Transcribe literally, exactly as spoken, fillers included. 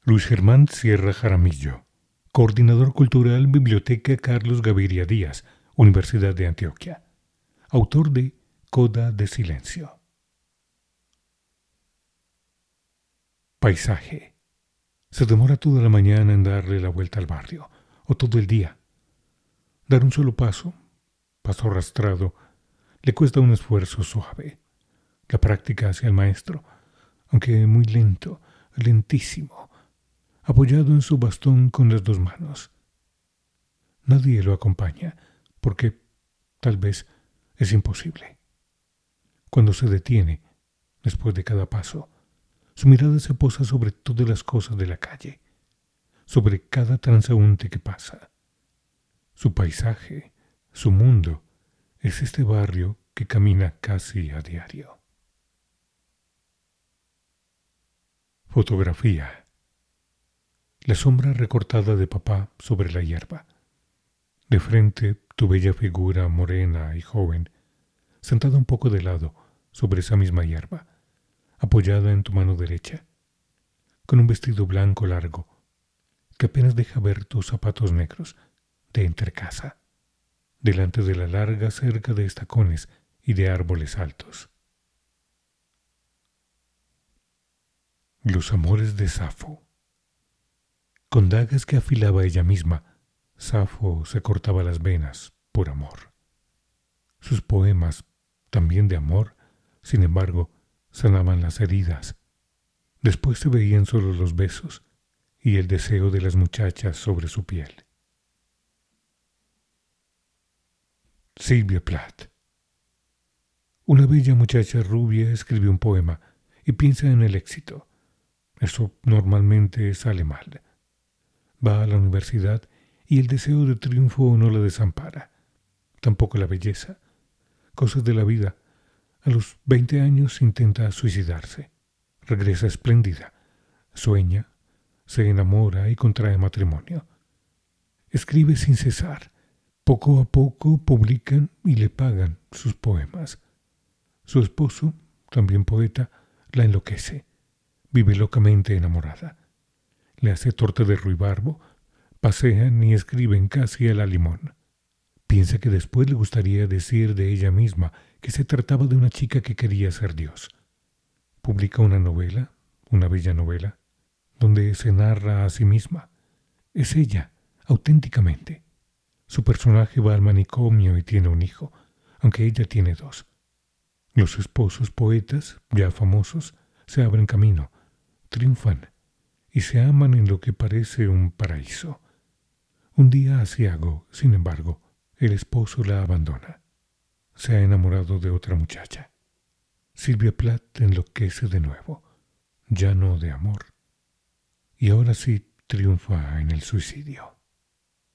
Luis Germán Sierra Jaramillo, Coordinador Cultural, Biblioteca Carlos Gaviria Díaz, Universidad de Antioquia. Autor de Coda de Silencio. Paisaje. Se demora toda la mañana en darle la vuelta al barrio, o todo el día. Dar un solo paso, paso arrastrado, le cuesta un esfuerzo suave. La práctica hacia el maestro, aunque muy lento, lentísimo, apoyado en su bastón con las dos manos. Nadie lo acompaña, porque tal vez es imposible. Cuando se detiene, después de cada paso, su mirada se posa sobre todas las cosas de la calle, sobre cada transeúnte que pasa. Su paisaje, su mundo, es este barrio que camina casi a diario. Fotografía. La sombra recortada de papá sobre la hierba. De frente, tu bella figura morena y joven, sentada un poco de lado sobre esa misma hierba, apoyada en tu mano derecha, con un vestido blanco largo que apenas deja ver tus zapatos negros de entrecasa, delante de la larga cerca de estacones y de árboles altos. Los amores de Safo. Con dagas que afilaba ella misma, Safo se cortaba las venas por amor. Sus poemas, también de amor, sin embargo, sanaban las heridas. Después se veían solo los besos y el deseo de las muchachas sobre su piel. Sylvia Plath. Una bella muchacha rubia escribe un poema y piensa en el éxito. Eso normalmente sale mal. Va a la universidad y el deseo de triunfo no la desampara. Tampoco la belleza. Cosas de la vida. A los veinte años intenta suicidarse. Regresa espléndida. Sueña, se enamora y contrae matrimonio. Escribe sin cesar. Poco a poco publican y le pagan sus poemas. Su esposo, también poeta, la enloquece. Vive locamente enamorada. Le hace torta de ruibarbo, pasean y escriben casi a la limón. Piensa que después le gustaría decir de ella misma que se trataba de una chica que quería ser Dios. Publica una novela, una bella novela, donde se narra a sí misma. Es ella, auténticamente. Su personaje va al manicomio y tiene un hijo, aunque ella tiene dos. Los esposos poetas, ya famosos, se abren camino, triunfan y se aman en lo que parece un paraíso. Un día aciago, sin embargo, el esposo la abandona. Se ha enamorado de otra muchacha. Sylvia Plath enloquece de nuevo, ya no de amor, y ahora sí triunfa en el suicidio.